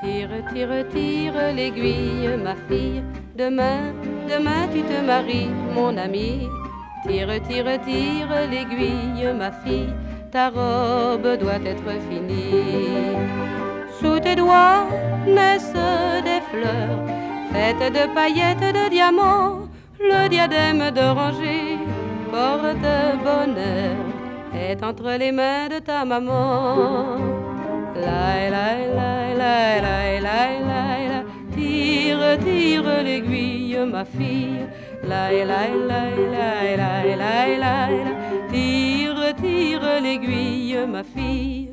Tire, tire, tire l'aiguille, ma fille. Demain, demain tu te maries, mon ami. Tire, tire, tire l'aiguille, ma fille. Ta robe doit être finie. Sous tes doigts naissent des fleurs, faites de paillettes, de diamants. Le diadème d'oranger porte bonheur, est entre les mains de ta maman. La la la la la la la la. Tire, tire l'aiguille, ma fille. La la la la la la la la. Tire, tire l'aiguille, ma fille.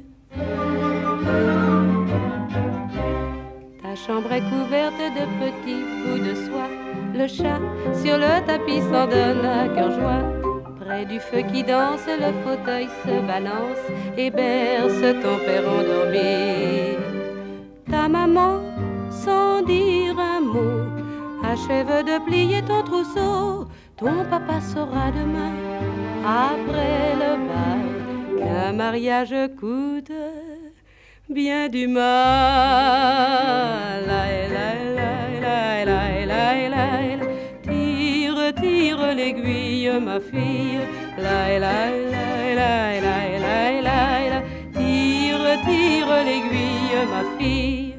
Ta chambre est couverte de petits bouts de soie. Le chat sur le tapis s'en donne à cœur joie. Près du feu qui danse, le fauteuil se balance et berce ton père endormi. Ta maman, sans dire un mot, achève de plier ton trousseau. Ton papa saura demain, après le bal, qu'un mariage coûte bien du mal. La, la, la, la, la, la, la, la. Tire, tire l'aiguille, ma fille. La, la, la, la, la, la, la, la. Tire, tire l'aiguille, ma fille.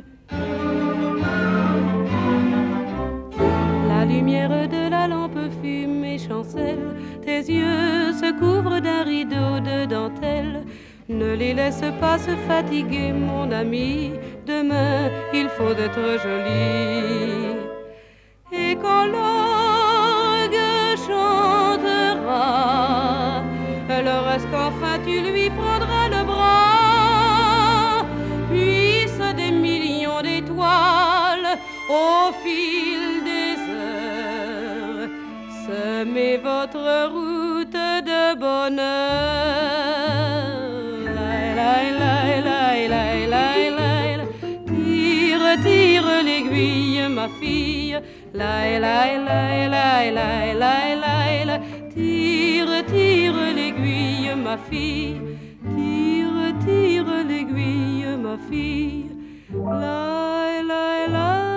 La lumière de la lampe fume et chancelle. Tes yeux se couvrent d'un rideau de dentelle. Ne les laisse pas se fatiguer, mon ami. Demain, il faut être joli. Et quand l'orgue chantera, lorsqu'enfin tu lui prendras le bras, puisse des millions d'étoiles au fil des heures semer votre route de bonheur. Tire, tire l'aiguille, ma fille. La la la la la la la. Tire, tire l'aiguille, ma fille. Tire, tire l'aiguille, ma fille. La la la.